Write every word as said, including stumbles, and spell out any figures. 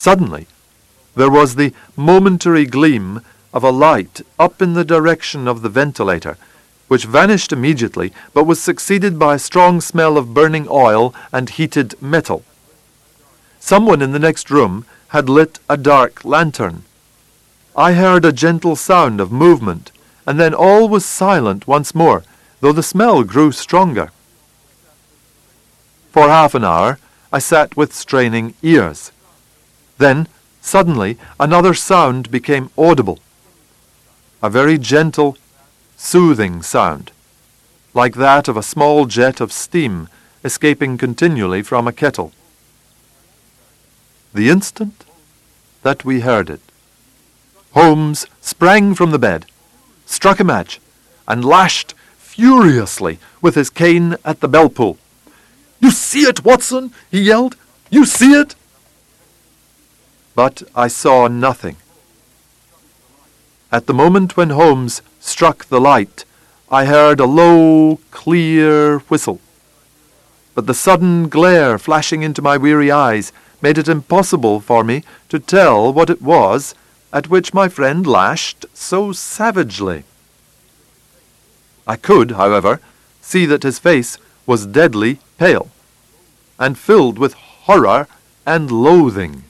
Suddenly, there was the momentary gleam of a light up in the direction of the ventilator, which vanished immediately, but was succeeded by a strong smell of burning oil and heated metal. Someone in the next room had lit a dark lantern. I heard a gentle sound of movement, and then all was silent once more, though the smell grew stronger. For half an hour I sat with straining ears. Then, suddenly, another sound became audible. A very gentle, soothing sound, like that of a small jet of steam escaping continually from a kettle. The instant that we heard it, Holmes sprang from the bed, struck a match, and lashed furiously with his cane at the bell-pull. "You see it, Watson?" he yelled. "You see it?" But I saw nothing. At the moment when Holmes struck the light, I heard a low, clear whistle. But the sudden glare flashing into my weary eyes made it impossible for me to tell what it was at which my friend lashed so savagely. I could, however, see that his face was deadly pale, and filled with horror and loathing.